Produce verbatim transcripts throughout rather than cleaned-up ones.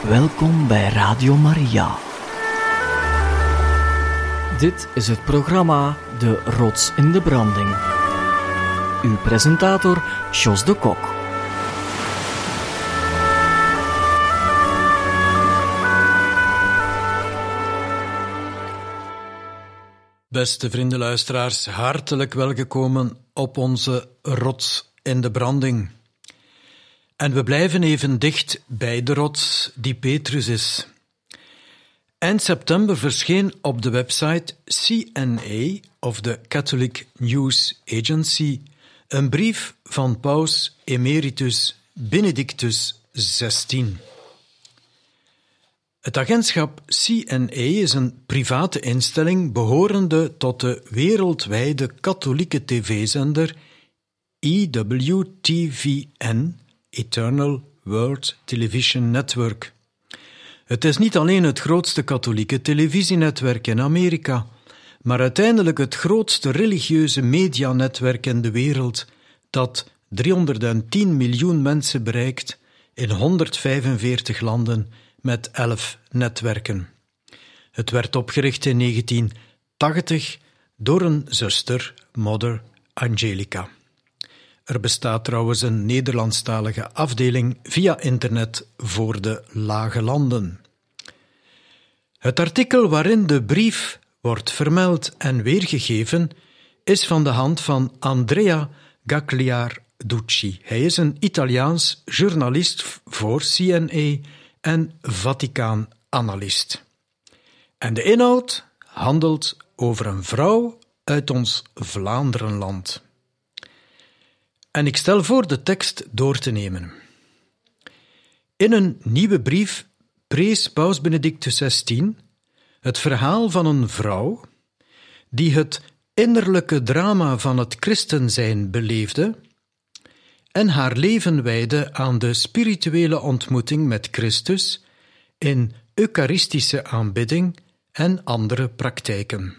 Welkom bij Radio Maria. Dit is het programma De Rots in de Branding. Uw presentator Jos de Kok. Beste vriendenluisteraars, hartelijk welgekomen op onze Rots in de Branding. En we blijven even dicht bij de rots die Petrus is. Eind september verscheen op de website C N A, of de Catholic News Agency, een brief van Paus Emeritus Benedictus zestien. Het agentschap C N A is een private instelling behorende tot de wereldwijde katholieke tv-zender E W T V N, Eternal World Television Network. Het is niet alleen het grootste katholieke televisienetwerk in Amerika, maar uiteindelijk het grootste religieuze medianetwerk in de wereld, dat driehonderdtien miljoen mensen bereikt in honderdvijfenveertig landen met elf netwerken. Het werd opgericht in negentien tachtig door een zuster, Mother Angelica. Er bestaat trouwens een Nederlandstalige afdeling via internet voor de lage landen. Het artikel waarin de brief wordt vermeld en weergegeven is van de hand van Andrea Gagliarducci. Hij is een Italiaans journalist voor C N A en Vaticaan-analyst. En de inhoud handelt over een vrouw uit ons Vlaanderenland. En ik stel voor de tekst door te nemen. In een nieuwe brief prees Paus Benedictus zestien het verhaal van een vrouw die het innerlijke drama van het christenzijn beleefde en haar leven wijdde aan de spirituele ontmoeting met Christus in eucharistische aanbidding en andere praktijken.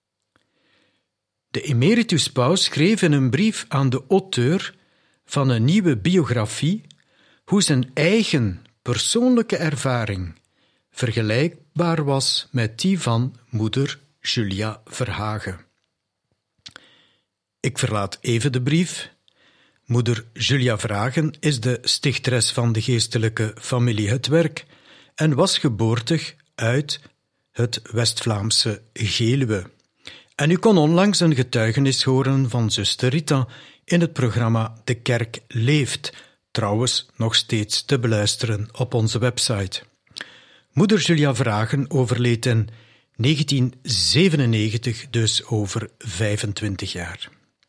De emeritus paus schreef in een brief aan de auteur van een nieuwe biografie hoe zijn eigen persoonlijke ervaring vergelijkbaar was met die van moeder Julia Verhagen. Ik verlaat even de brief. Moeder Julia Verhagen is de stichteres van de geestelijke familie Het Werk en was geboortig uit het West-Vlaamse Geluwe. En u kon onlangs een getuigenis horen van zuster Rita in het programma De Kerk Leeft, trouwens nog steeds te beluisteren op onze website. Moeder Julia Verhagen overleed in negentien zevenennegentig, dus over vijfentwintig jaar.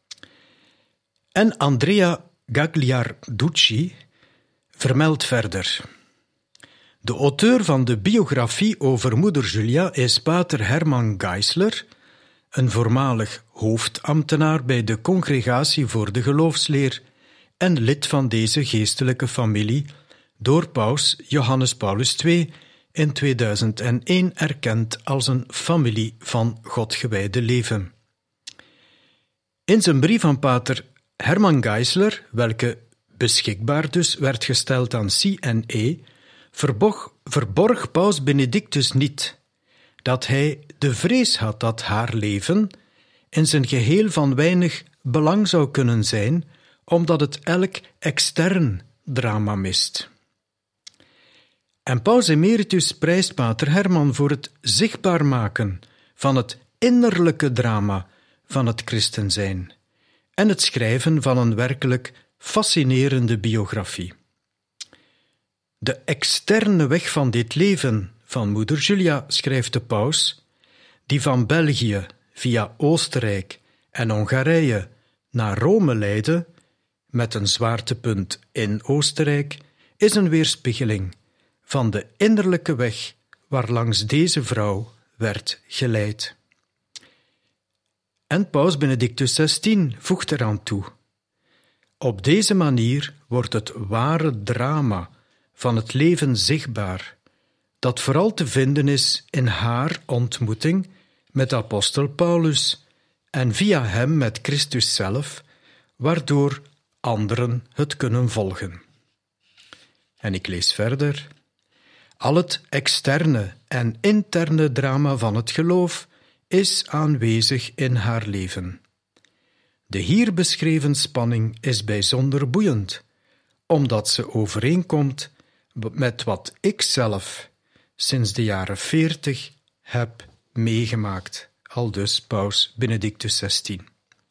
En Andrea Gagliarducci vermeldt verder. De auteur van de biografie over moeder Julia is pater Herman Geisler, een voormalig hoofdambtenaar bij de Congregatie voor de Geloofsleer en lid van deze geestelijke familie, door paus Johannes Paulus de Tweede in tweeduizend één erkend als een familie van Godgewijde leven. In zijn brief aan pater Herman Geisler, welke beschikbaar dus werd gesteld aan C N A, verborg, verborg paus Benedictus niet dat hij de vrees had dat haar leven in zijn geheel van weinig belang zou kunnen zijn, omdat het elk extern drama mist. En paus emeritus prijst pater Herman voor het zichtbaar maken van het innerlijke drama van het christenzijn en het schrijven van een werkelijk fascinerende biografie. De externe weg van dit leven van moeder Julia, schrijft de paus, die van België via Oostenrijk en Hongarije naar Rome leidde, met een zwaartepunt in Oostenrijk, is een weerspiegeling van de innerlijke weg waarlangs deze vrouw werd geleid. En paus Benedictus zestien voegt eraan toe. Op deze manier wordt het ware drama van het leven zichtbaar, dat vooral te vinden is in haar ontmoeting met apostel Paulus en via hem met Christus zelf, waardoor anderen het kunnen volgen. En ik lees verder. Al het externe en interne drama van het geloof is aanwezig in haar leven. De hier beschreven spanning is bijzonder boeiend, omdat ze overeenkomt met wat ik zelf sinds de jaren veertig heb meegemaakt, aldus Paus Benedictus zestien.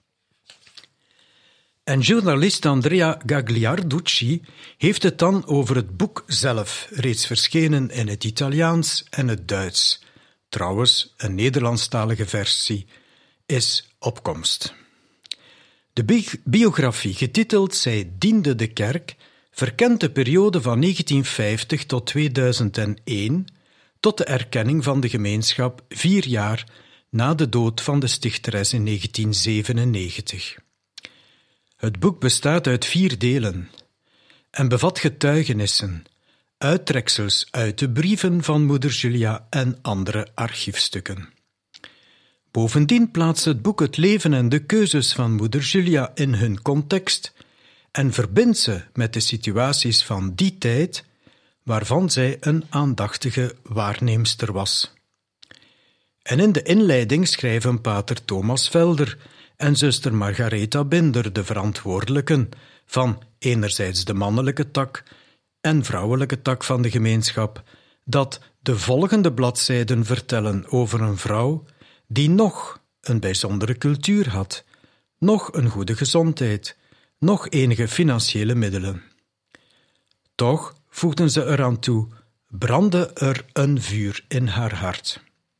En journalist Andrea Gagliarducci heeft het dan over het boek zelf, reeds verschenen in het Italiaans en het Duits. Trouwens, een Nederlandstalige versie is op komst. De bi- biografie, getiteld Zij diende de kerk, verkent de periode van negentienvijftig tot tweeduizend één, tot de erkenning van de gemeenschap vier jaar na de dood van de stichteres in negentien zevenennegentig. Het boek bestaat uit vier delen en bevat getuigenissen, uittreksels uit de brieven van moeder Julia en andere archiefstukken. Bovendien plaatst het boek het leven en de keuzes van moeder Julia in hun context en verbindt ze met de situaties van die tijd, waarvan zij een aandachtige waarneemster was. En in de inleiding schrijven pater Thomas Velder en zuster Margaretha Binder, de verantwoordelijken van enerzijds de mannelijke tak en vrouwelijke tak van de gemeenschap, dat de volgende bladzijden vertellen over een vrouw die nog een bijzondere cultuur had, nog een goede gezondheid, nog enige financiële middelen. Toch, voegden ze eraan toe, brandde er een vuur in haar hart.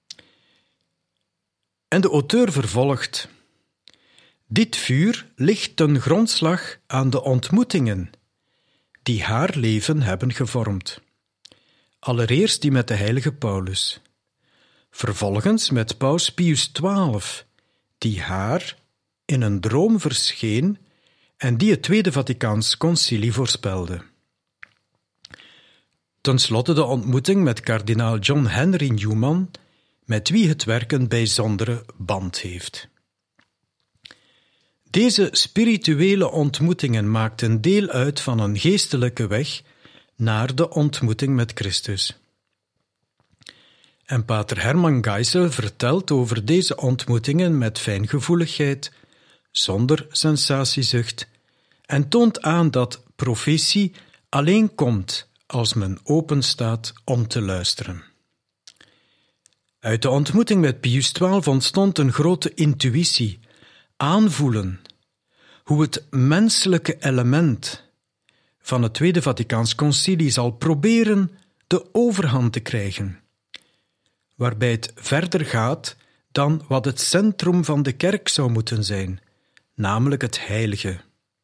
En de auteur vervolgt: dit vuur ligt ten grondslag aan de ontmoetingen die haar leven hebben gevormd. Allereerst die met de heilige Paulus. Vervolgens met paus Pius twaalf, die haar in een droom verscheen en die het Tweede Vaticaans Concilie voorspelde. Ten slotte de ontmoeting met kardinaal John Henry Newman, met wie het werk een bijzondere band heeft. Deze spirituele ontmoetingen maakten deel uit van een geestelijke weg naar de ontmoeting met Christus. En pater Herman Geisel vertelt over deze ontmoetingen met fijngevoeligheid, zonder sensatiezucht, en toont aan dat profetie alleen komt als men openstaat om te luisteren. Uit de ontmoeting met Pius twaalf ontstond een grote intuïtie, aanvoelen, hoe het menselijke element van het Tweede Vaticaans Concilie zal proberen de overhand te krijgen, waarbij het verder gaat dan wat het centrum van de kerk zou moeten zijn, namelijk het heilige.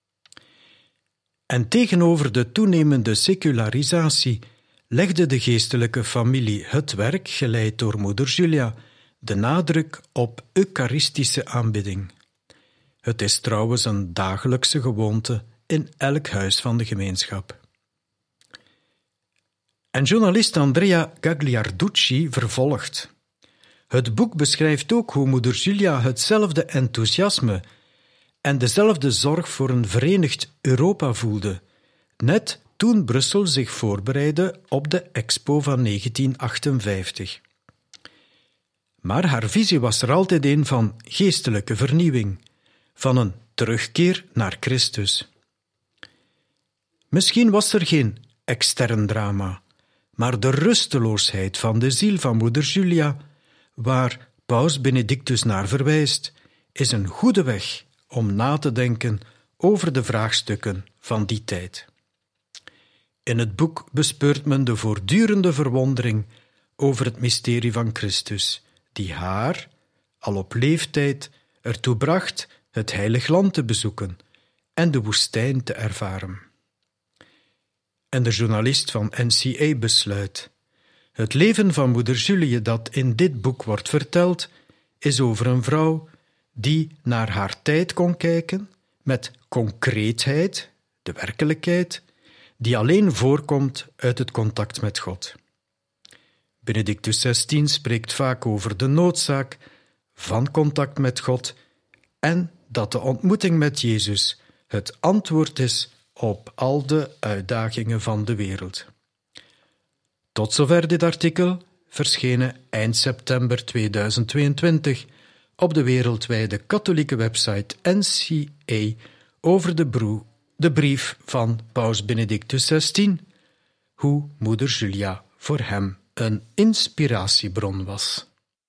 En tegenover de toenemende secularisatie legde de geestelijke familie het werk, geleid door moeder Julia, de nadruk op eucharistische aanbidding. Het is trouwens een dagelijkse gewoonte in elk huis van de gemeenschap. En journalist Andrea Gagliarducci vervolgt: het boek beschrijft ook hoe moeder Julia hetzelfde enthousiasme en dezelfde zorg voor een verenigd Europa voelde, net toen Brussel zich voorbereidde op de Expo van negentien achtenvijftig. Maar haar visie was er altijd een van geestelijke vernieuwing, van een terugkeer naar Christus. Misschien was er geen extern drama, maar de rusteloosheid van de ziel van moeder Julia, waar paus Benedictus naar verwijst, is een goede weg om na te denken over de vraagstukken van die tijd. In het boek bespeurt men de voortdurende verwondering over het mysterie van Christus, die haar, al op leeftijd, ertoe bracht het heilig land te bezoeken en de woestijn te ervaren. En de journalist van N C A besluit: het leven van moeder Julie dat in dit boek wordt verteld, is over een vrouw die naar haar tijd kon kijken met concreetheid, de werkelijkheid, die alleen voorkomt uit het contact met God. Benedictus zestien spreekt vaak over de noodzaak van contact met God en dat de ontmoeting met Jezus het antwoord is op al de uitdagingen van de wereld. Tot zover dit artikel, verschenen eind september tweeduizend tweeëntwintig op de wereldwijde katholieke website N C A over de, broe, de brief van paus Benedictus zestien, hoe moeder Julia voor hem een inspiratiebron was.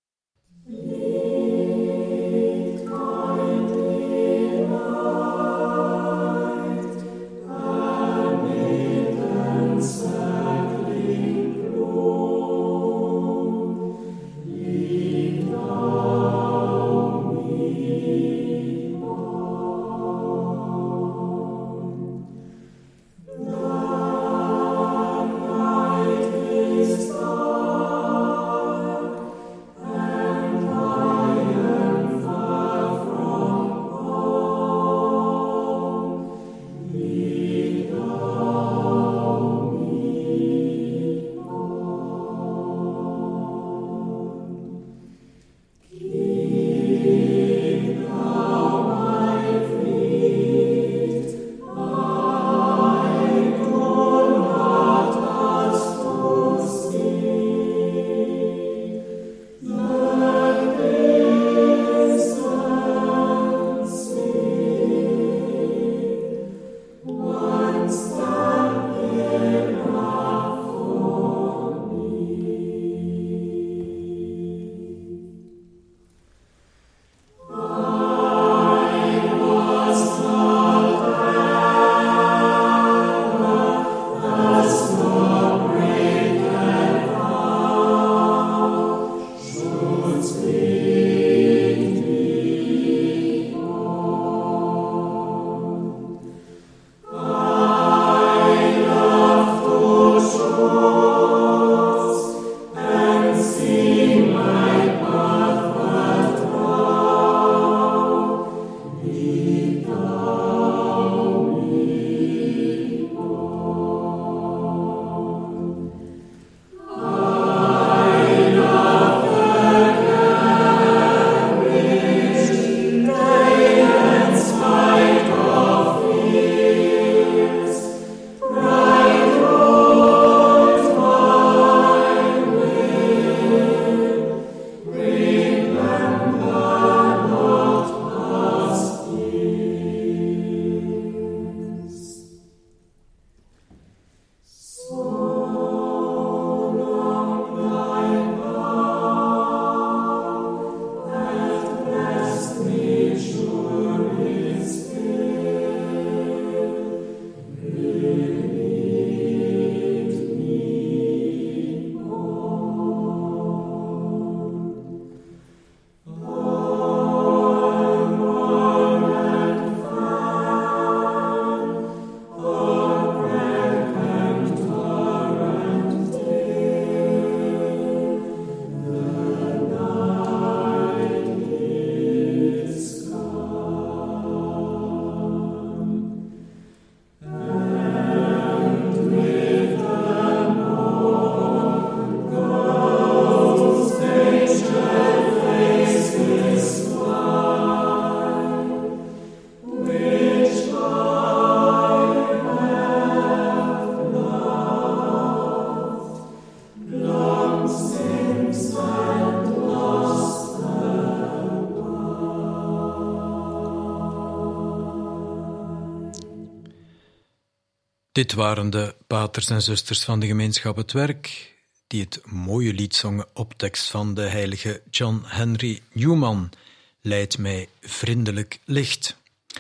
Dit waren de paters en zusters van de gemeenschap Het Werk, die het mooie lied zongen op tekst van de heilige John Henry Newman, Leid mij vriendelijk licht.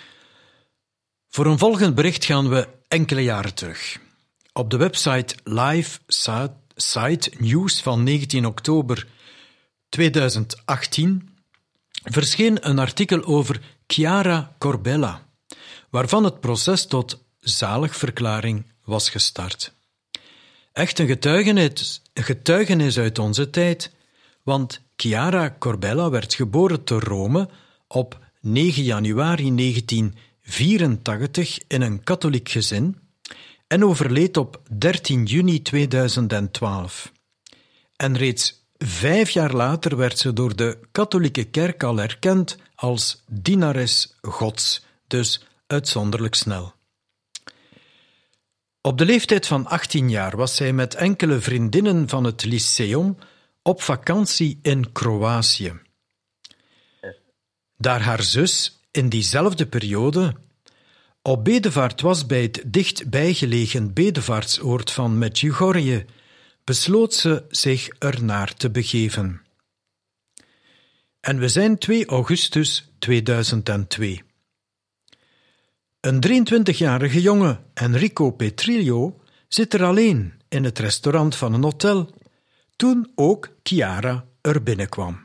Voor een volgend bericht gaan we enkele jaren terug. Op de website Live Site News van negentien oktober tweeduizend achttien verscheen een artikel over Chiara Corbella, waarvan het proces tot zaligverklaring was gestart. Echt een getuigenis, een getuigenis uit onze tijd, want Chiara Corbella werd geboren te Rome op negen januari negentien vierentachtig in een katholiek gezin en overleed op dertien juni tweeduizend twaalf. En reeds vijf jaar later werd ze door de katholieke kerk al erkend als dienares Gods, dus uitzonderlijk snel. Op de leeftijd van achttien jaar was zij met enkele vriendinnen van het lyceum op vakantie in Kroatië. Daar haar zus in diezelfde periode op bedevaart was bij het dichtbijgelegen bedevaartsoord van Medjugorje, besloot ze zich ernaar te begeven. En we zijn twee augustus tweeduizend twee. Een drieëntwintigjarige jongen, Enrico Petrillo, zit er alleen in het restaurant van een hotel, toen ook Chiara er binnenkwam.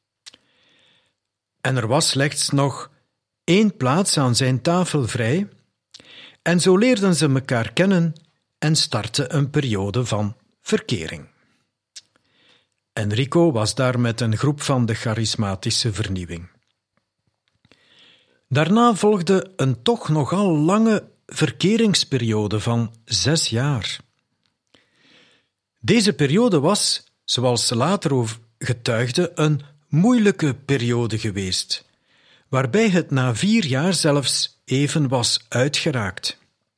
En er was slechts nog één plaats aan zijn tafel vrij, en zo leerden ze elkaar kennen en startte een periode van verkering. Enrico was daar met een groep van de charismatische vernieuwing. Daarna volgde een toch nogal lange verkeringsperiode van zes jaar. Deze periode was, zoals ze later getuigde, een moeilijke periode geweest, waarbij het na vier jaar zelfs even was uitgeraakt.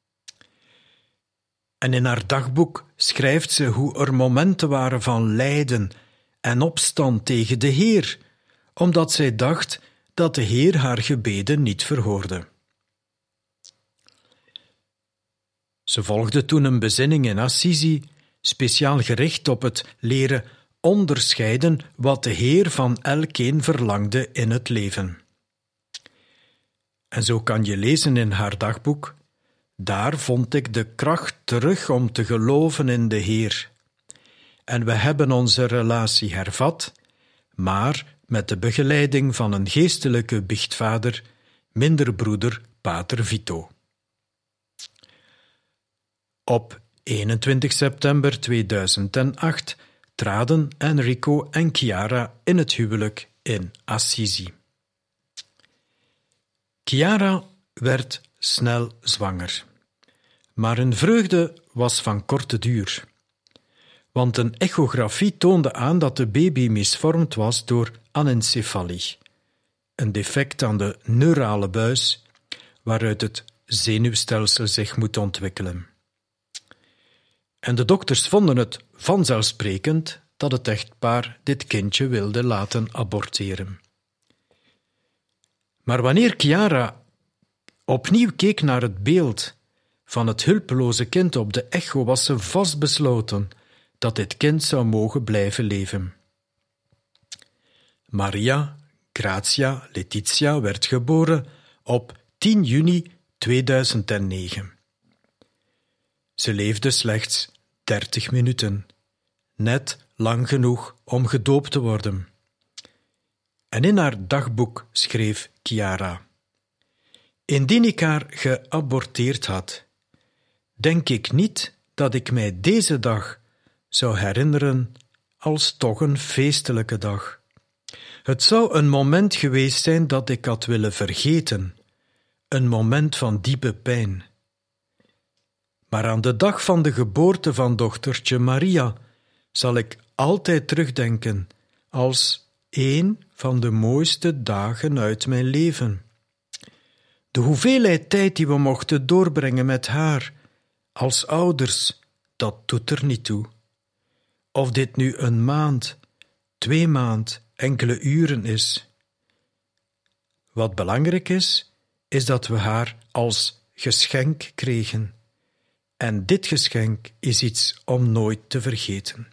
En in haar dagboek schrijft ze hoe er momenten waren van lijden en opstand tegen de Heer, omdat zij dacht dat de Heer haar gebeden niet verhoorde. Ze volgde toen een bezinning in Assisi, speciaal gericht op het leren onderscheiden wat de Heer van elkeen verlangde in het leven. En zo kan je lezen in haar dagboek: daar vond ik de kracht terug om te geloven in de Heer. En we hebben onze relatie hervat, maar met de begeleiding van een geestelijke biechtvader, minderbroeder Pater Vito. Op eenentwintig september tweeduizend acht traden Enrico en Chiara in het huwelijk in Assisi. Chiara werd snel zwanger, maar hun vreugde was van korte duur, want een echografie toonde aan dat de baby misvormd was door anencefalie, een defect aan de neurale buis waaruit het zenuwstelsel zich moet ontwikkelen. En de dokters vonden het vanzelfsprekend dat het echtpaar dit kindje wilde laten aborteren. Maar wanneer Chiara opnieuw keek naar het beeld van het hulpeloze kind op de echo, was ze vastbesloten dat dit kind zou mogen blijven leven. Maria Grazia Letizia werd geboren op tien juni tweeduizend negen. Ze leefde slechts dertig minuten, net lang genoeg om gedoopt te worden. En in haar dagboek schreef Chiara: indien ik haar geaborteerd had, denk ik niet dat ik mij deze dag zou herinneren als toch een feestelijke dag. Het zou een moment geweest zijn dat ik had willen vergeten, een moment van diepe pijn. Maar aan de dag van de geboorte van dochtertje Maria zal ik altijd terugdenken als een van de mooiste dagen uit mijn leven. De hoeveelheid tijd die we mochten doorbrengen met haar, als ouders, dat doet er niet toe. Of dit nu een maand, twee maand, enkele uren is. Wat belangrijk is, is dat we haar als geschenk kregen. En dit geschenk is iets om nooit te vergeten.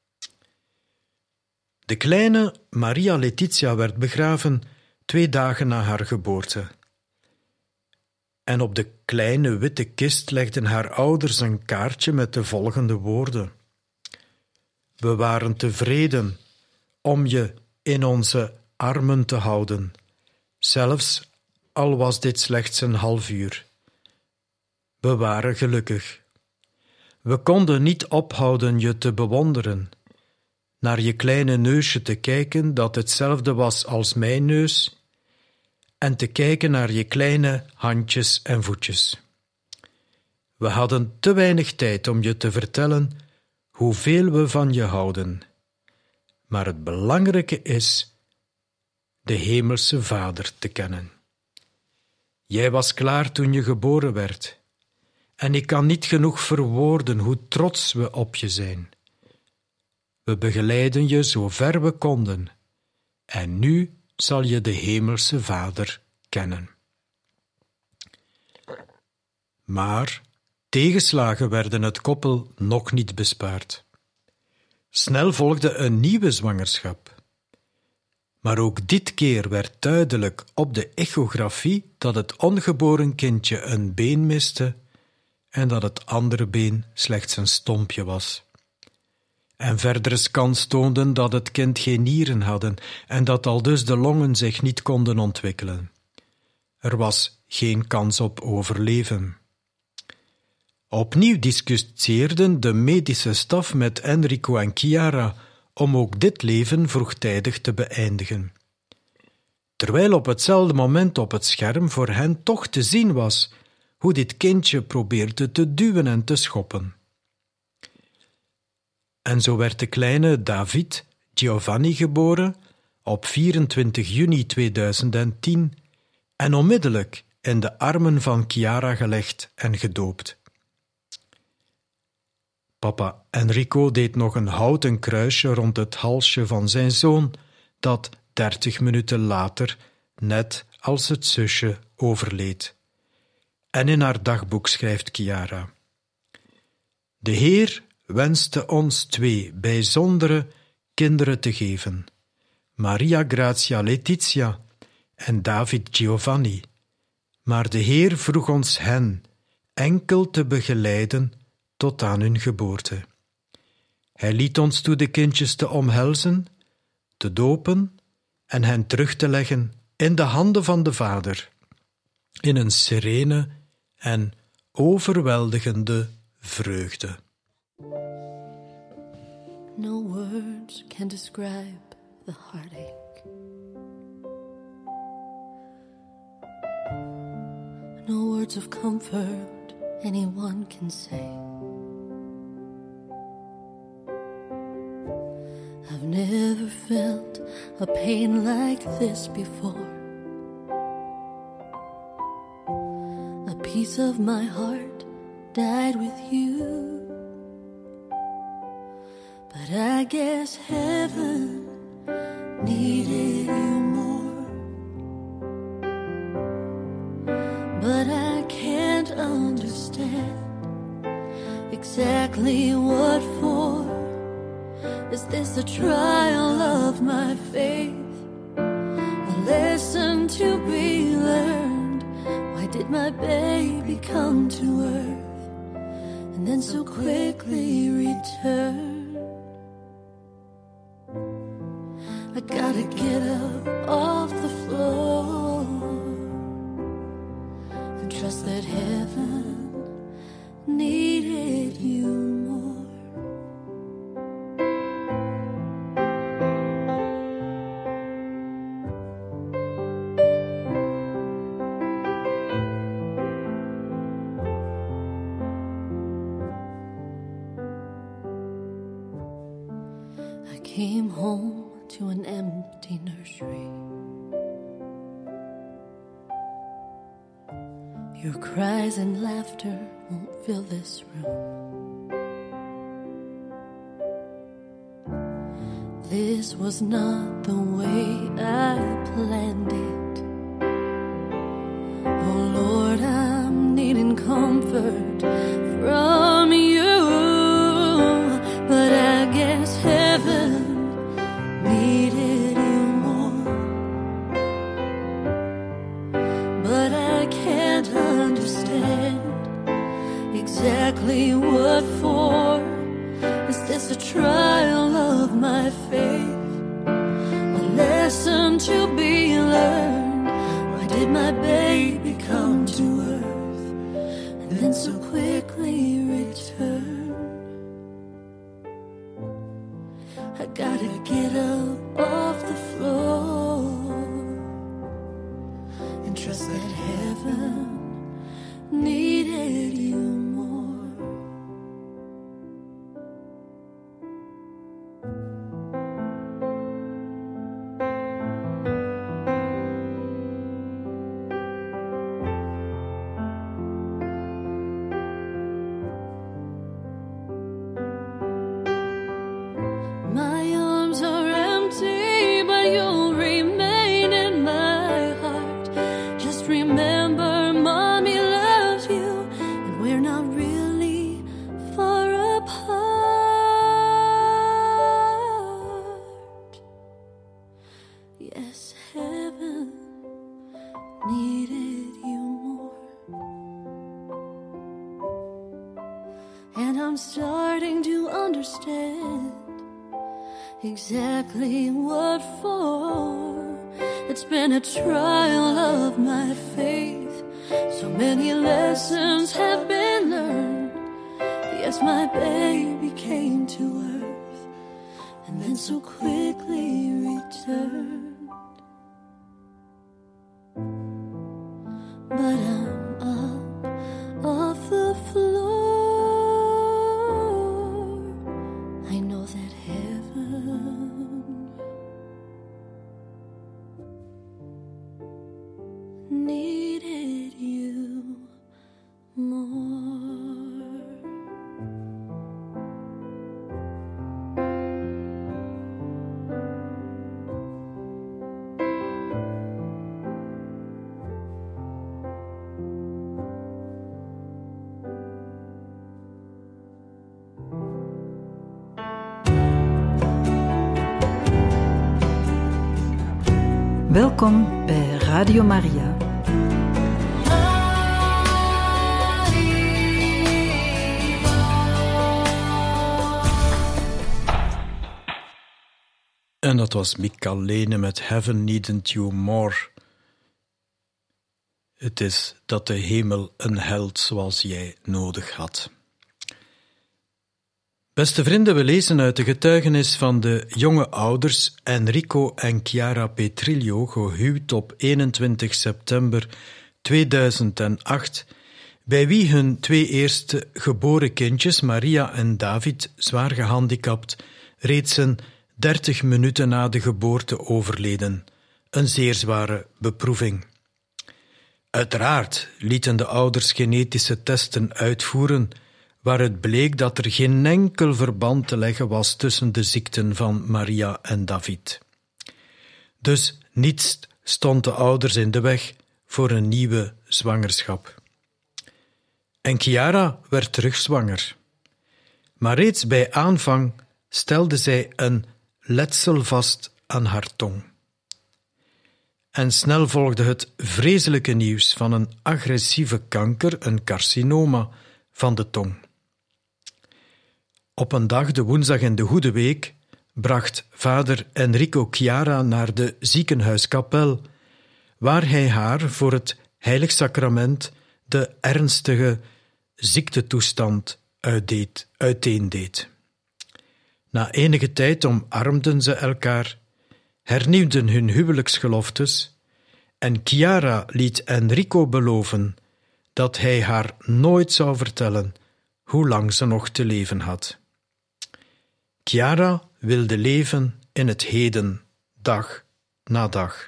De kleine Maria Letizia werd begraven twee dagen na haar geboorte. En op de kleine witte kist legden haar ouders een kaartje met de volgende woorden: we waren tevreden om je in onze armen te houden, zelfs al was dit slechts een half uur. We waren gelukkig. We konden niet ophouden je te bewonderen, naar je kleine neusje te kijken dat hetzelfde was als mijn neus, en te kijken naar je kleine handjes en voetjes. We hadden te weinig tijd om je te vertellen hoeveel we van je houden. Maar het belangrijke is de Hemelse Vader te kennen. Jij was klaar toen je geboren werd, En ik kan niet genoeg verwoorden hoe trots we op je zijn. We begeleiden je zo ver we konden. En nu zal je de hemelse Vader kennen. Maar tegenslagen werden het koppel nog niet bespaard. Snel volgde een nieuwe zwangerschap. Maar ook dit keer werd duidelijk op de echografie dat het ongeboren kindje een been miste en dat het andere been slechts een stompje was. En verdere scans toonden dat het kind geen nieren hadden en dat aldus de longen zich niet konden ontwikkelen. Er was geen kans op overleven. Opnieuw discussieerden de medische staf met Enrico en Chiara om ook dit leven vroegtijdig te beëindigen. Terwijl op hetzelfde moment op het scherm voor hen toch te zien was hoe dit kindje probeerde te duwen en te schoppen. En zo werd de kleine David Giovanni geboren op vierentwintig juni tweeduizend tien en onmiddellijk in de armen van Chiara gelegd en gedoopt. Papa Enrico deed nog een houten kruisje rond het halsje van zijn zoon, dat dertig minuten later, net als het zusje, overleed. En in haar dagboek schrijft Chiara: De Heer wenste ons twee bijzondere kinderen te geven, Maria Grazia Letizia en David Giovanni, maar de Heer vroeg ons hen enkel te begeleiden tot aan hun geboorte. Hij liet ons toe de kindjes te omhelzen, te dopen en hen terug te leggen in de handen van de Vader, in een serene en overweldigende vreugde. No words can describe the heartache. No words of comfort anyone can say. I've never felt a pain like this before. A piece of my heart died with you. But I guess heaven needed you more. But I can't understand exactly what for. Is this a trial of my faith? A lesson to be learned? Why did my baby come to earth and then so quickly return? I gotta get up off the floor and trust that heaven needed you more. I came home to an empty nursery. Your cries and laughter won't fill this room. This was not the way I planned it. Oh Lord, I'm needing comfort from you. But I guess heaven needed you more. But I can't understand exactly what for. Is this a trial of my faith? A lesson to be learned? Why did my baby come to earth and then so quickly return? I gotta get up off the floor and trust that heaven needed you more. remember mommy loves you, and we're not really far apart. Yes, heaven needed you more, and I'm starting to understand exactly what for. It's been a trial of my faith. So many lessons have been learned. Yes, my baby came to earth and then so quickly returned. But I'm up off the floor. I know that heaven needed you more. Welkom bij Radio Maria. En dat was Mika Lene met Heaven Needed You More. Het is dat de hemel een held zoals jij nodig had. Beste vrienden, we lezen uit de getuigenis van de jonge ouders Enrico en Chiara Petrillo, gehuwd op eenentwintig september tweeduizend acht, bij wie hun twee eerste geboren kindjes, Maria en David, zwaar gehandicapt, reeds een dertig minuten na de geboorte overleden. Een zeer zware beproeving. Uiteraard lieten de ouders genetische testen uitvoeren, waaruit bleek dat er geen enkel verband te leggen was tussen de ziekten van Maria en David. Dus niets stond de ouders in de weg voor een nieuwe zwangerschap. En Chiara werd terug zwanger. Maar reeds bij aanvang stelde zij een letsel vast aan haar tong. En snel volgde het vreselijke nieuws van een agressieve kanker, een carcinoma, van de tong. Op een dag, de woensdag in de Goede Week, bracht vader Enrico Chiara naar de ziekenhuiskapel, waar hij haar voor het heilig sacrament de ernstige ziektetoestand uitdeed, uiteendeed. Na enige tijd omarmden ze elkaar, hernieuwden hun huwelijksgeloftes en Chiara liet Enrico beloven dat hij haar nooit zou vertellen hoe lang ze nog te leven had. Chiara wilde leven in het heden, dag na dag.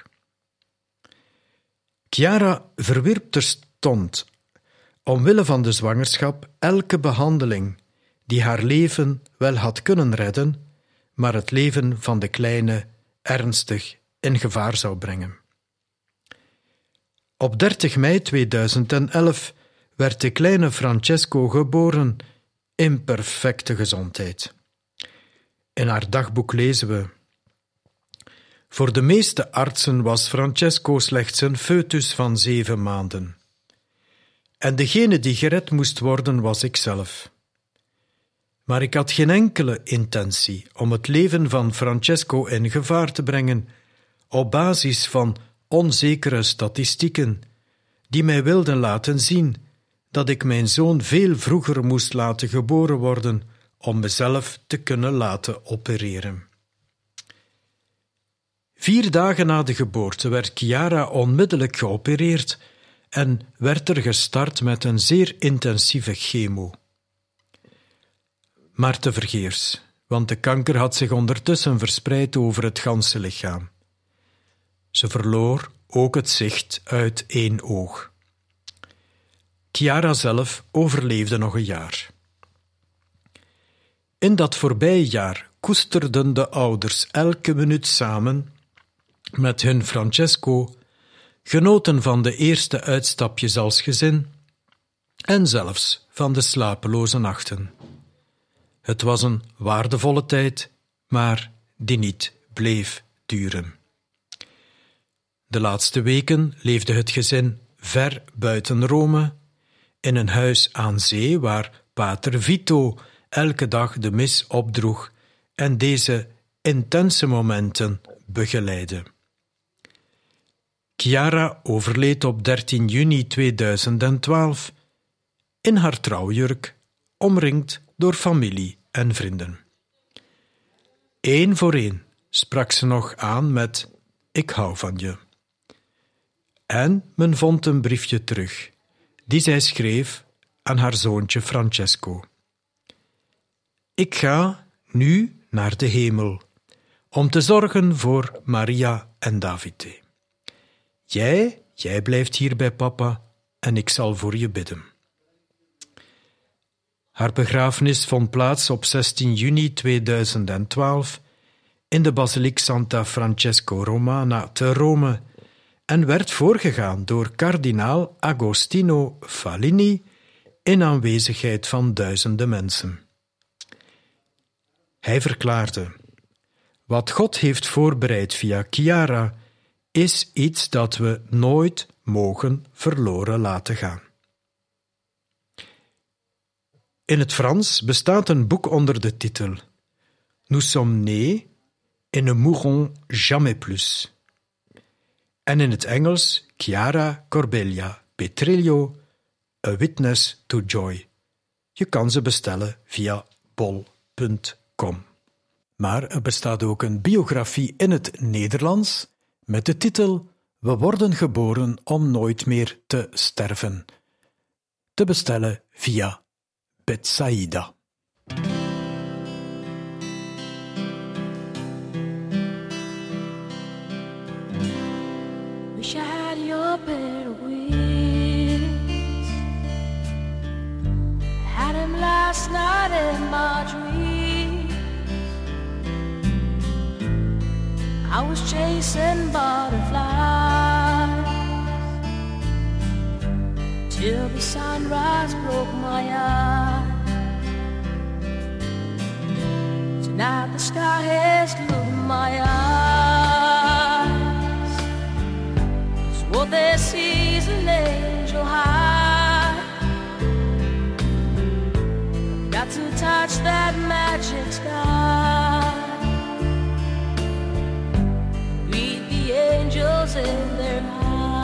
Chiara verwierp terstond, omwille van de zwangerschap, elke behandeling die haar leven wel had kunnen redden, maar het leven van de kleine ernstig in gevaar zou brengen. Op dertig mei tweeduizend elf werd de kleine Francesco geboren in perfecte gezondheid. In haar dagboek lezen we: voor de meeste artsen was Francesco slechts een foetus van zeven maanden. En degene die gered moest worden was ikzelf. Maar ik had geen enkele intentie om het leven van Francesco in gevaar te brengen op basis van onzekere statistieken die mij wilden laten zien dat ik mijn zoon veel vroeger moest laten geboren worden om mezelf te kunnen laten opereren. Vier dagen na de geboorte werd Chiara onmiddellijk geopereerd en werd er gestart met een zeer intensieve chemo. Maar tevergeefs, want de kanker had zich ondertussen verspreid over het ganse lichaam. Ze verloor ook het zicht uit één oog. Chiara zelf overleefde nog een jaar. In dat voorbije jaar koesterden de ouders elke minuut samen met hun Francesco genoten van de eerste uitstapjes als gezin en zelfs van de slapeloze nachten. Het was een waardevolle tijd, maar die niet bleef duren. De laatste weken leefde het gezin ver buiten Rome, in een huis aan zee waar pater Vito elke dag de mis opdroeg en deze intense momenten begeleidde. Chiara overleed op dertien juni tweeduizend twaalf in haar trouwjurk, omringd door familie en vrienden. Eén voor één sprak ze nog aan met "Ik hou van je". En men vond een briefje terug, die zij schreef aan haar zoontje Francesco. "Ik ga nu naar de hemel, om te zorgen voor Maria en Davide. Jij, jij blijft hier bij papa en ik zal voor je bidden." Haar begrafenis vond plaats op zestien juni tweeduizend twaalf in de basiliek Santa Francesco Romana te Rome en werd voorgegaan door kardinaal Agostino Fallini in aanwezigheid van duizenden mensen. Hij verklaarde: "Wat God heeft voorbereid via Chiara is iets dat we nooit mogen verloren laten gaan." In het Frans bestaat een boek onder de titel Nous sommes nés et ne mourrons jamais plus. En in het Engels Chiara Corbella Petrillo, A Witness to Joy. Je kan ze bestellen via bol punt com. Maar er bestaat ook een biografie in het Nederlands met de titel We worden geboren om nooit meer te sterven. Te bestellen via Betsaida. Wish I had your pair of wings. Had him last night in my dreams. I was chasing butterflies till the sunrise broke my eyes. Tonight the sky has glued my eyes. It's what they see is an angel high. Got to touch that magic sky. Read the angels in their eyes.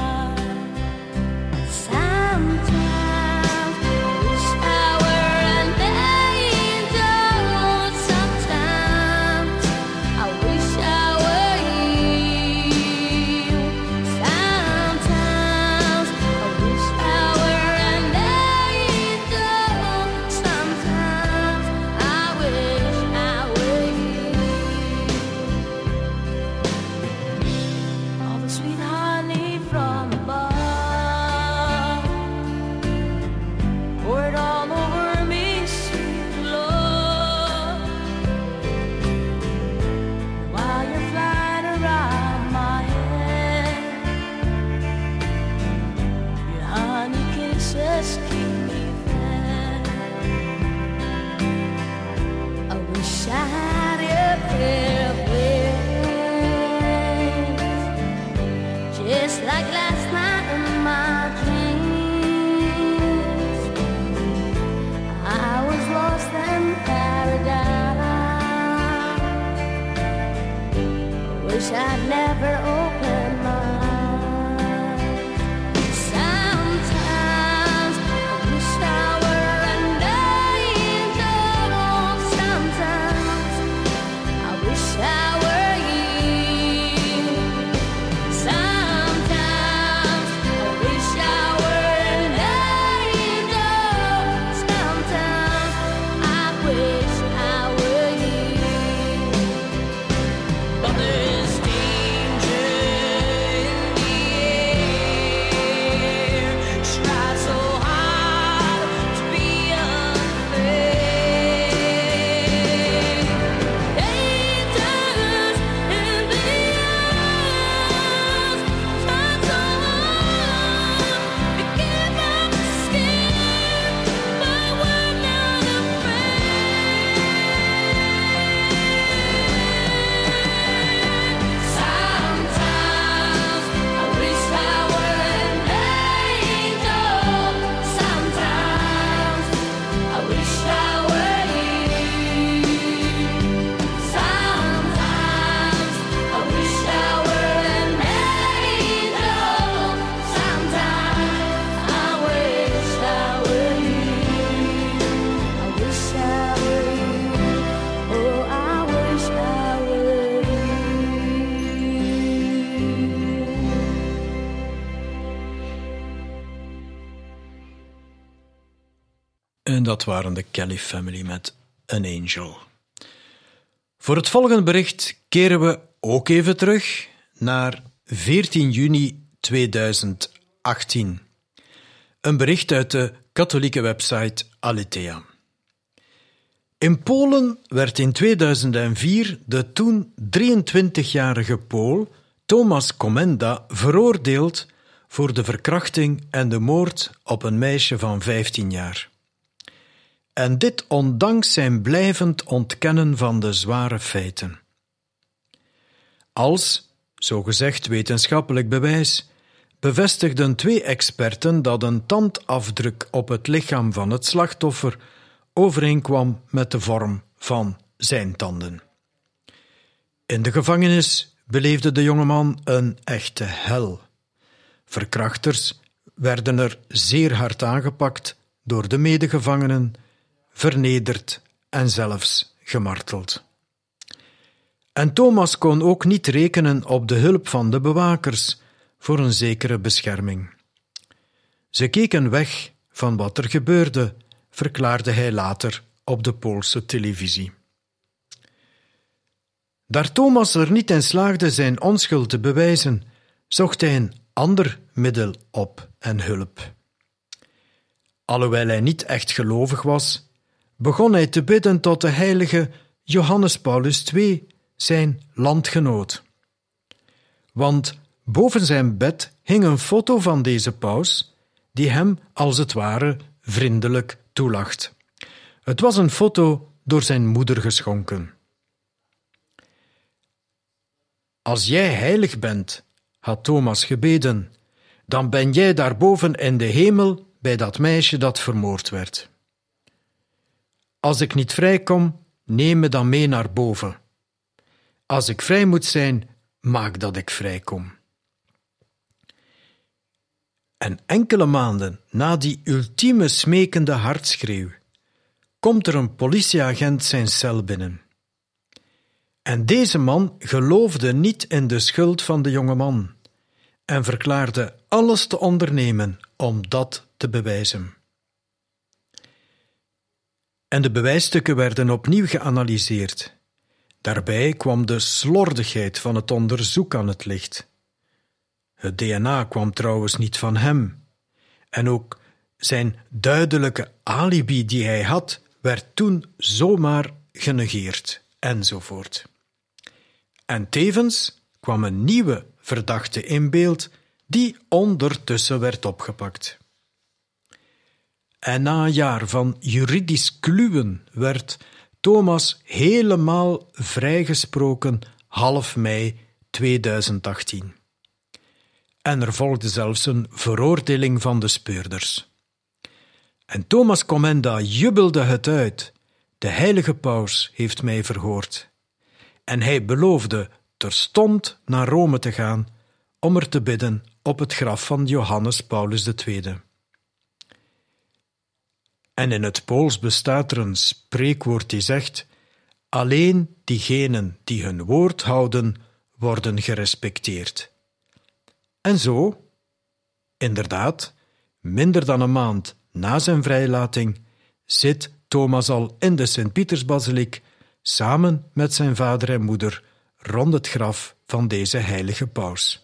I'd never open my eyes. Sometimes I En dat waren de Kelly Family met An Angel. Voor het volgende bericht keren we ook even terug naar veertien juni tweeduizend achttien. Een bericht uit de katholieke website Aletheia. In Polen werd in tweeduizend vier de toen drieëntwintigjarige Pool Tomasz Komenda veroordeeld voor de verkrachting en de moord op een meisje van vijftien jaar. En dit ondanks zijn blijvend ontkennen van de zware feiten. Als, zogezegd wetenschappelijk bewijs, bevestigden twee experten dat een tandafdruk op het lichaam van het slachtoffer overeenkwam met de vorm van zijn tanden. In de gevangenis beleefde de jongeman een echte hel. Verkrachters werden er zeer hard aangepakt door de medegevangenen, vernederd en zelfs gemarteld. En Thomas kon ook niet rekenen op de hulp van de bewakers voor een zekere bescherming. Ze keken weg van wat er gebeurde, verklaarde hij later op de Poolse televisie. Daar Thomas er niet in slaagde zijn onschuld te bewijzen, zocht hij een ander middel op en hulp. Alhoewel hij niet echt gelovig was, begon hij te bidden tot de heilige Johannes Paulus de tweede, zijn landgenoot. Want boven zijn bed hing een foto van deze paus, die hem als het ware vriendelijk toelacht. Het was een foto door zijn moeder geschonken. Als jij heilig bent, had Thomas gebeden, dan ben jij daarboven in de hemel bij dat meisje dat vermoord werd. Als ik niet vrijkom, neem me dan mee naar boven. Als ik vrij moet zijn, maak dat ik vrijkom. En enkele maanden na die ultieme smekende hartschreeuw, komt er een politieagent zijn cel binnen. En deze man geloofde niet in de schuld van de jonge man en verklaarde alles te ondernemen om dat te bewijzen. En de bewijsstukken werden opnieuw geanalyseerd. Daarbij kwam de slordigheid van het onderzoek aan het licht. Het D N A kwam trouwens niet van hem. En ook zijn duidelijke alibi die hij had, werd toen zomaar genegeerd, enzovoort. En tevens kwam een nieuwe verdachte in beeld, die ondertussen werd opgepakt. En na een jaar van juridisch kluwen werd Thomas helemaal vrijgesproken half mei tweeduizend achttien. En er volgde zelfs een veroordeling van de speurders. En Tomasz Komenda jubelde het uit. De heilige paus heeft mij verhoord. En hij beloofde terstond naar Rome te gaan om er te bidden op het graf van Johannes Paulus de tweede. En in het Pools bestaat er een spreekwoord die zegt: alleen diegenen die hun woord houden, worden gerespecteerd. En zo, inderdaad, minder dan een maand na zijn vrijlating, zit Thomas al in de Sint-Pietersbasiliek samen met zijn vader en moeder rond het graf van deze heilige paus.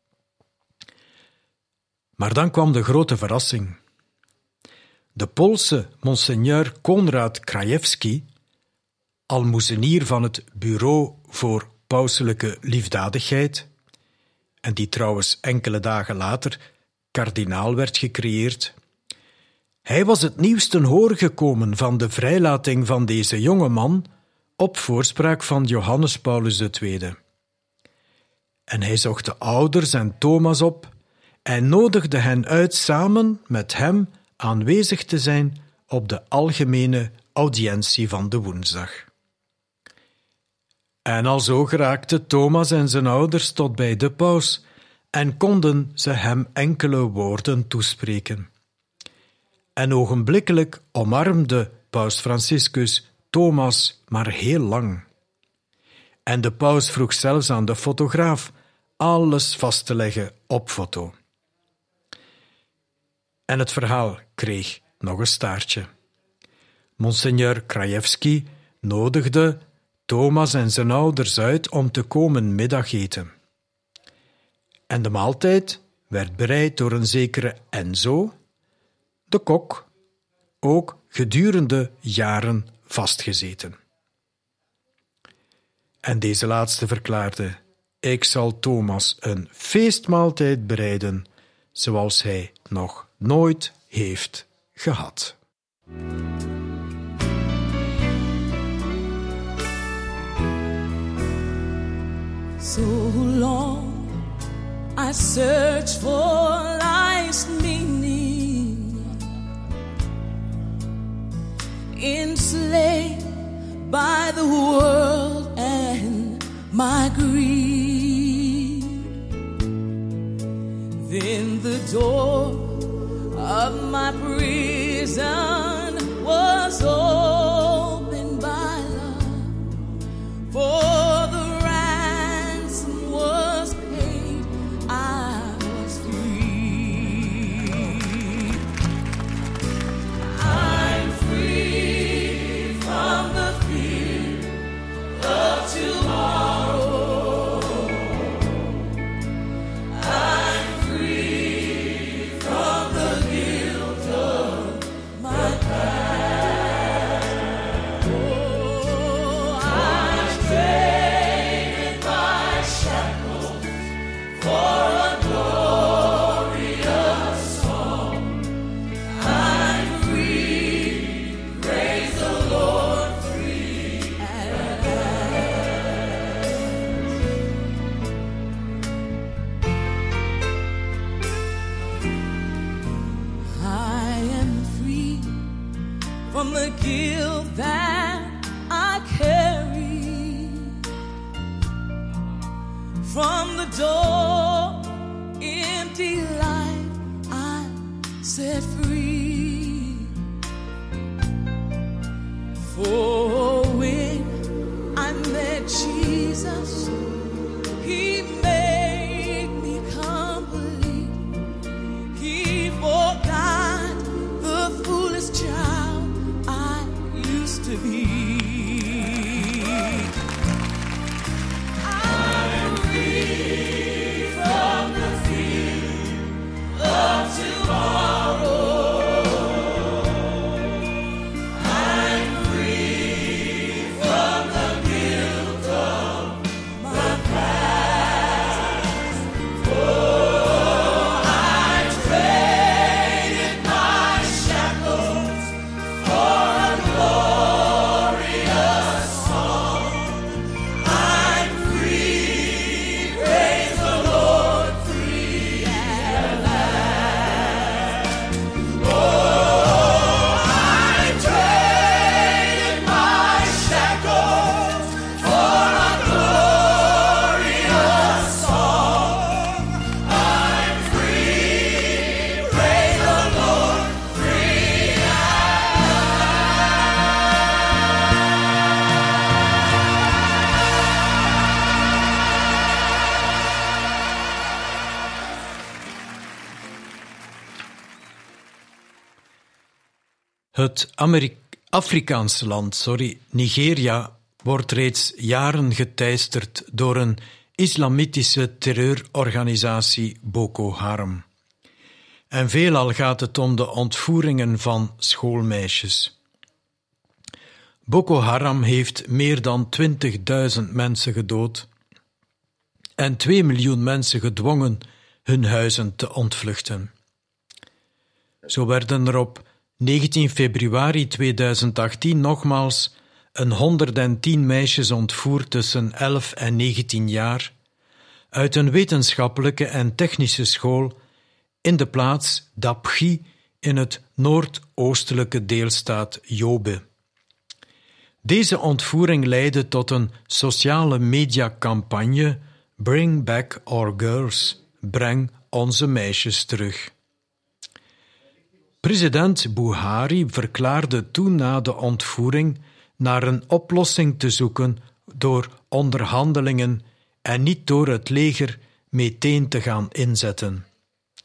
Maar dan kwam de grote verrassing. De Poolse monseigneur Konrad Krajewski, almoezenier van het Bureau voor Pauselijke Liefdadigheid, en die trouwens enkele dagen later kardinaal werd gecreëerd, hij was het nieuws ten horen gekomen van de vrijlating van deze jonge man op voorspraak van Johannes Paulus de tweede. En hij zocht de ouders en Thomas op en nodigde hen uit samen met hem aanwezig te zijn op de algemene audiëntie van de woensdag. En alzo geraakten Thomas en zijn ouders tot bij de paus en konden ze hem enkele woorden toespreken. En ogenblikkelijk omarmde paus Franciscus Thomas maar heel lang. En de paus vroeg zelfs aan de fotograaf alles vast te leggen op foto. En het verhaal kreeg nog een staartje. Monseigneur Krajewski nodigde Thomas en zijn ouders uit om te komen middageten. En de maaltijd werd bereid door een zekere Enzo, de kok, ook gedurende jaren vastgezeten. En deze laatste verklaarde: ik zal Thomas een feestmaaltijd bereiden, zoals hij nog nooit heeft gehad. So long I search for life's meaning, enslaved by the world and my greed. Then the door of my prison was opened by love, for the ransom was paid, I was free. I'm free from the fear of tomorrow. I'm free from the guilt of my past. Oh, I've traded my shackles for a glorious song. I'm free, praise the Lord, free at last. I am free from the guilt that I carry, from the door, empty life I'm set free. For when I met Jesus, He made me complete. He forgot the foolish child I used to be. I'm free from the fear of tomorrow. I'm free from the guilt of my past. Oh, I've traded my shackles for a glorious song. I'm free, praise the Lord, free at last. Oh, I've traded my shackles for a glorious song. I'm free, praise the Lord, free at Het Ameri- Afrikaanse land, sorry, Nigeria, wordt reeds jaren geteisterd door een islamitische terreurorganisatie Boko Haram. En veelal gaat het om de ontvoeringen van schoolmeisjes. Boko Haram heeft meer dan twintigduizend mensen gedood en twee miljoen mensen gedwongen hun huizen te ontvluchten. Zo werden er op negentien februari tweeduizend achttien nogmaals een honderdtien meisjes ontvoerd tussen elf en negentien jaar uit een wetenschappelijke en technische school in de plaats Dapchi in het noordoostelijke deelstaat Yobe. Deze ontvoering leidde tot een sociale mediacampagne Bring Back Our Girls, breng onze meisjes terug. President Buhari verklaarde toen na de ontvoering naar een oplossing te zoeken door onderhandelingen en niet door het leger meteen te gaan inzetten.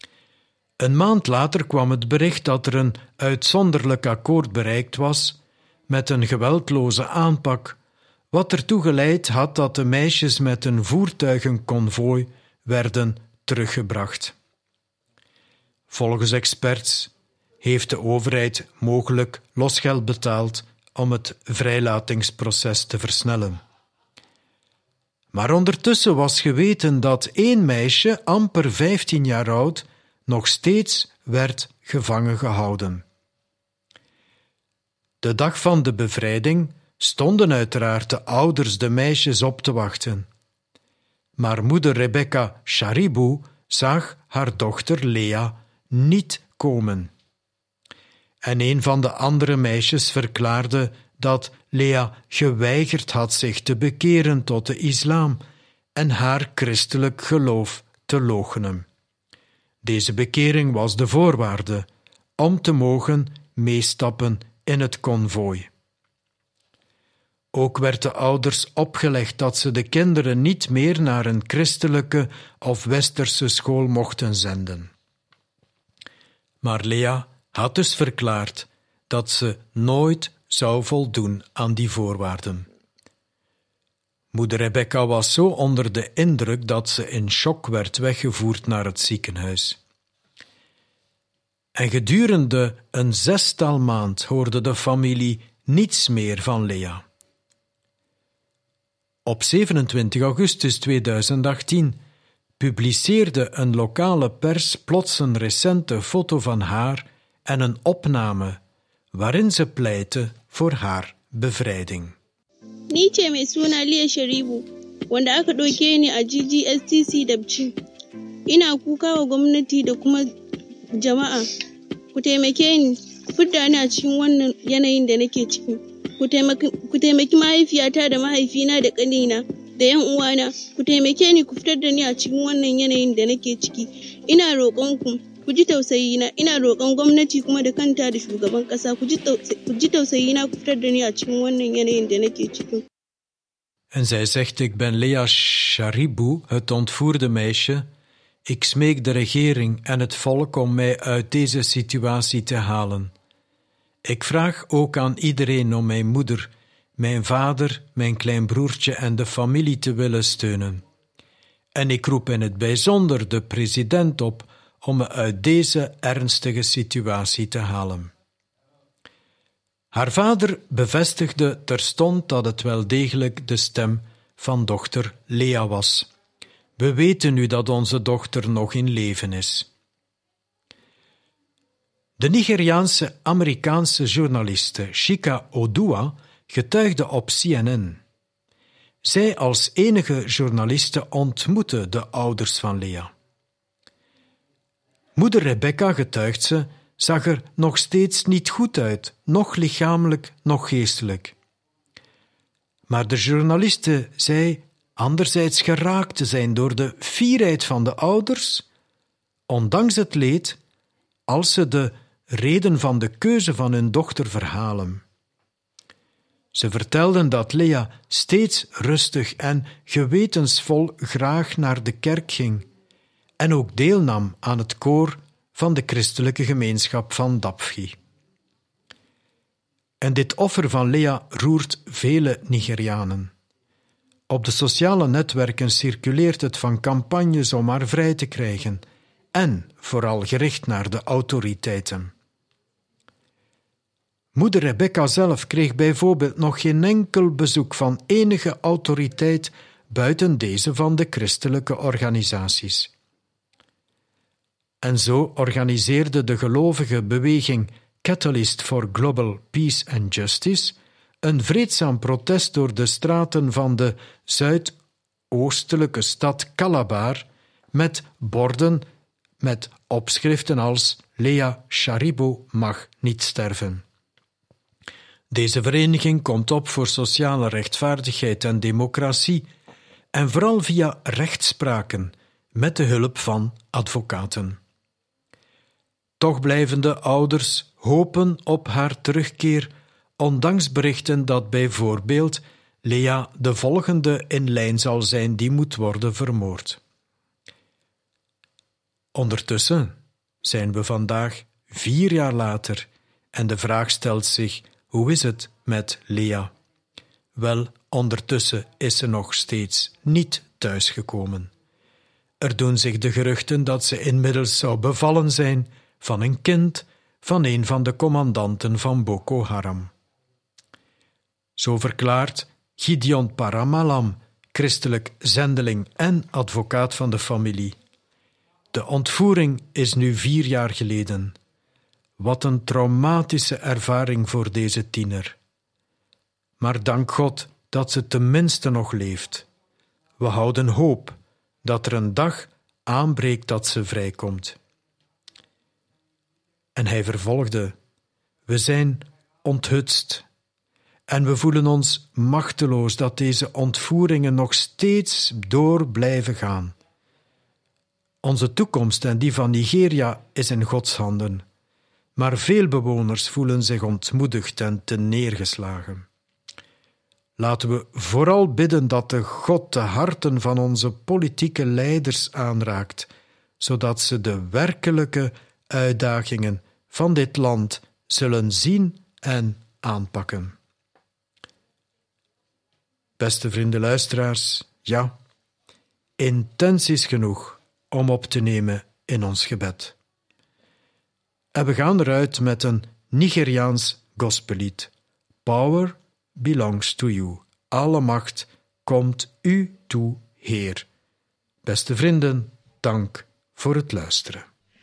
Een maand later kwam het bericht dat er een uitzonderlijk akkoord bereikt was met een geweldloze aanpak, wat ertoe geleid had dat de meisjes met een voertuigenkonvooi werden teruggebracht. Volgens experts heeft de overheid mogelijk losgeld betaald om het vrijlatingsproces te versnellen. Maar ondertussen was geweten dat één meisje, amper vijftien jaar oud, nog steeds werd gevangen gehouden. De dag van de bevrijding stonden uiteraard de ouders de meisjes op te wachten. Maar moeder Rebecca Sharibu zag haar dochter Lea niet komen. En een van de andere meisjes verklaarde dat Lea geweigerd had zich te bekeren tot de islam en haar christelijk geloof te loochenen. Deze bekering was de voorwaarde om te mogen meestappen in het konvooi. Ook werd de ouders opgelegd dat ze de kinderen niet meer naar een christelijke of westerse school mochten zenden. Maar Lea had dus verklaard dat ze nooit zou voldoen aan die voorwaarden. Moeder Rebecca was zo onder de indruk dat ze in shock werd weggevoerd naar het ziekenhuis. En gedurende een zestal maand hoorde de familie niets meer van Lea. Op zevenentwintig augustus tweeduizend achttien publiceerde een lokale pers plots een recente foto van haar en een opname waarin ze pleitte voor haar bevrijding. Ni ce mai suna Lea Sharibu, wanda aka ɗauke ni a G G S T C Dabci. Ina kuka wa gwamnati da kuma jama'a. Ku taimake ni, ku fidda ni a cikin wannan yanayin da nake ciki. Ku taimaki mahaifiyata da mahaifina da ƙanina da ‘yan uwana. Ku taimake ni ku fitar da ni a cikin wannan yanayin da nake ciki. Ina roƙonku, ku ji tausayina. Ina roƙon gwamnati kuma da kanta da shugaban ƙasa. Ku ji tausayina ku fitar da ni a cikin wannan yanayin da nake ciki. En zij zegt, ik ben Lea Sharibu, het ontvoerde meisje. Ik smeek de regering en het volk om mij uit deze situatie te halen. Ik vraag ook aan iedereen om mijn moeder, mijn vader, mijn klein broertje en de familie te willen steunen. En ik roep in het bijzonder de president op om me uit deze ernstige situatie te halen. Haar vader bevestigde terstond dat het wel degelijk de stem van dochter Lea was. We weten nu dat onze dochter nog in leven is. De Nigeriaanse Amerikaanse journaliste Chika Odua getuigde op C N N. Zij als enige journaliste ontmoette de ouders van Lea. Moeder Rebecca, getuigt ze, zag er nog steeds niet goed uit, nog lichamelijk, nog geestelijk. Maar de journaliste zei anderzijds geraakt te zijn door de fierheid van de ouders, ondanks het leed, als ze de reden van de keuze van hun dochter verhalen. Ze vertelden dat Lea steeds rustig en gewetensvol graag naar de kerk ging en ook deelnam aan het koor van de christelijke gemeenschap van Dapchi. En dit offer van Lea roert vele Nigerianen. Op de sociale netwerken circuleert het van campagnes om haar vrij te krijgen en vooral gericht naar de autoriteiten. Moeder Rebecca zelf kreeg bijvoorbeeld nog geen enkel bezoek van enige autoriteit buiten deze van de christelijke organisaties. En zo organiseerde de gelovige beweging Catalyst for Global Peace and Justice een vreedzaam protest door de straten van de zuidoostelijke stad Calabar met borden met opschriften als Lea Sharibu mag niet sterven. Deze vereniging komt op voor sociale rechtvaardigheid en democratie en vooral via rechtspraken met de hulp van advocaten. Toch blijven de ouders hopen op haar terugkeer, ondanks berichten dat bijvoorbeeld Lea de volgende in lijn zal zijn die moet worden vermoord. Ondertussen zijn we vandaag vier jaar later en de vraag stelt zich: hoe is het met Lea. Wel, ondertussen is ze nog steeds niet thuisgekomen. Er doen zich de geruchten dat ze inmiddels zou bevallen zijn van een kind van een van de commandanten van Boko Haram. Zo verklaart Gideon Paramalam, christelijk zendeling en advocaat van de familie. De ontvoering is nu vier jaar geleden. Wat een traumatische ervaring voor deze tiener. Maar dank God dat ze tenminste nog leeft. We houden hoop dat er een dag aanbreekt dat ze vrijkomt. En hij vervolgde: we zijn onthutst en we voelen ons machteloos dat deze ontvoeringen nog steeds door blijven gaan. Onze toekomst en die van Nigeria is in Gods handen, maar veel bewoners voelen zich ontmoedigd en teneergeslagen. Laten we vooral bidden dat de God de harten van onze politieke leiders aanraakt, zodat ze de werkelijke uitdagingen van dit land zullen zien en aanpakken. Beste vrienden luisteraars, ja, intenties genoeg om op te nemen in ons gebed. En we gaan eruit met een Nigeriaans gospellied. Power belongs to you. Alle macht komt u toe, Heer. Beste vrienden, dank voor het luisteren.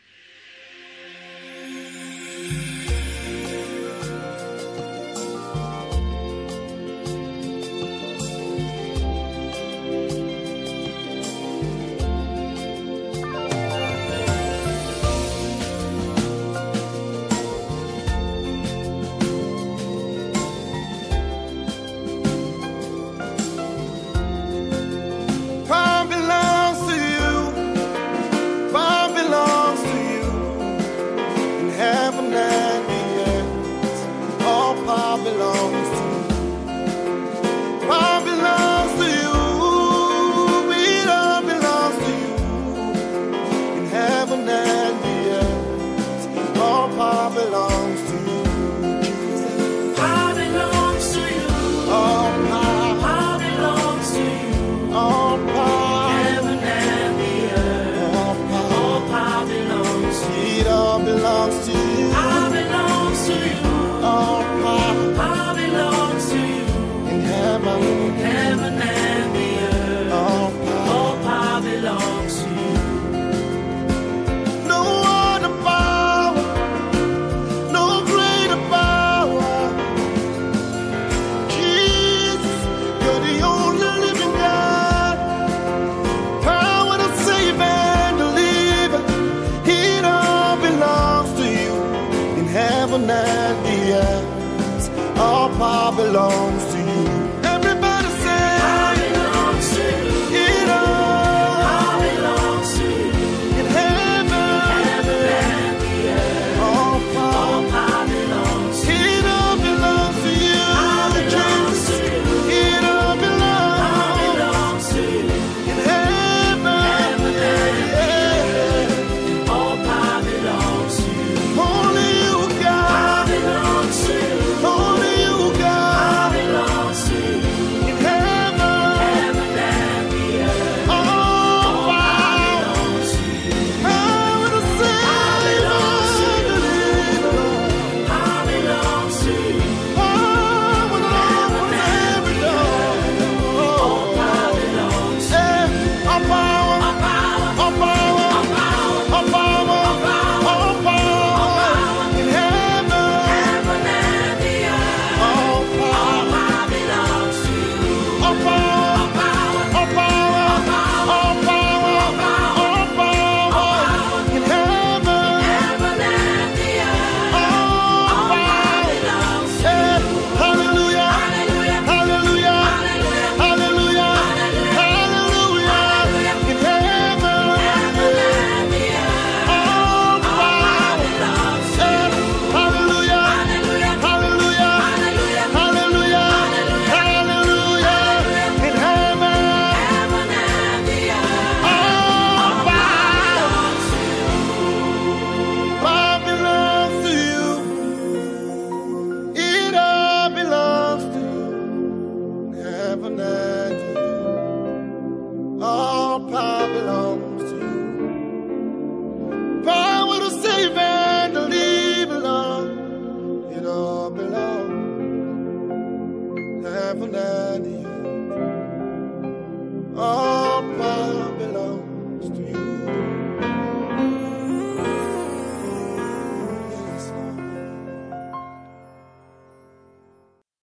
Power belongs to you. Power belongs to you. In heaven and the earth, all power belongs to you. Power belongs to you. It all belongs to you. In heaven and the earth, all power belongs to you. Jesus. Power belongs to you. All power, Power belongs to you. all power, Heaven and the earth. all power. All power belongs to you. It all belongs to you. Power belongs to you. All power Power belongs to you. in heaven. Heaven and the earth. All power. All power belongs to you. No other power, no greater power. Jesus, you're the only living God. Power to save and deliver. It all belongs to you. In heaven and the earth, all power belongs to you. Everybody say, Power belongs to you. it all Power belongs to you. in heaven. Heaven and the earth. All power. All power belongs to you. It all belongs to you, Power belongs Jesus. to you. It all Power belongs belongs to you. in heaven. Heaven and the Yeah. earth. All power belongs to you. Only you, Power God. belongs to you. Only you, Power God. belongs power belongs to you. Power to save and to leave alone. It all belongs. Heaven and the earth. Oh.